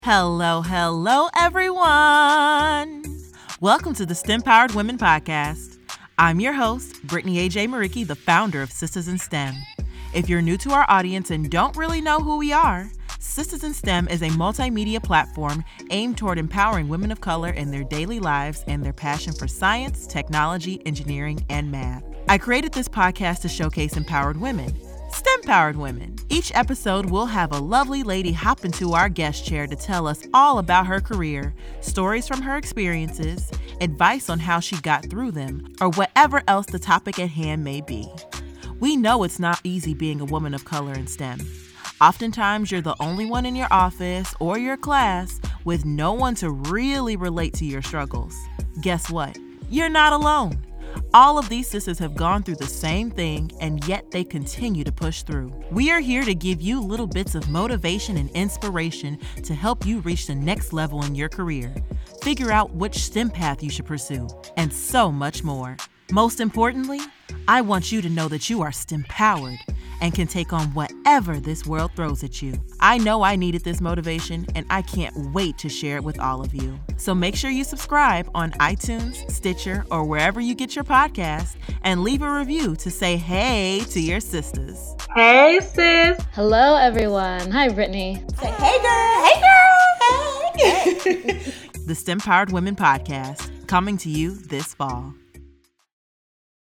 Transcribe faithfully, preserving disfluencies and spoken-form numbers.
Hello, hello, everyone. Welcome to the STEM Powered Women Podcast. I'm your host, Brittany A J Maricki, the founder of Sisters in STEM. If you're new to our audience and don't really know who we are, Sisters in STEM is a multimedia platform aimed toward empowering women of color in their daily lives and their passion for science, technology, engineering, and math. I created this podcast to showcase empowered women. STEM-powered women. Each episode, we'll have a lovely lady hop into our guest chair to tell us all about her career, stories from her experiences, advice on how she got through them, or whatever else the topic at hand may be. We know it's not easy being a woman of color in STEM. Oftentimes, you're the only one in your office or your class with no one to really relate to your struggles. Guess what? You're not alone. All of these sisters have gone through the same thing, and yet they continue to push through. We are here to give you little bits of motivation and inspiration to help you reach the next level in your career, figure out which STEM path you should pursue, and so much more. Most importantly, I want you to know that you are STEM-powered and can take on whatever this world throws at you. I know I needed this motivation, and I can't wait to share it with all of you. So make sure you subscribe on iTunes, Stitcher, or wherever you get your podcasts, and leave a review to say hey to your sisters. Hey, sis. Hello, everyone. Hi, Brittany. Say hey, girl. Hey, girl. Hey. The STEM Powered Women Podcast, coming to you this fall.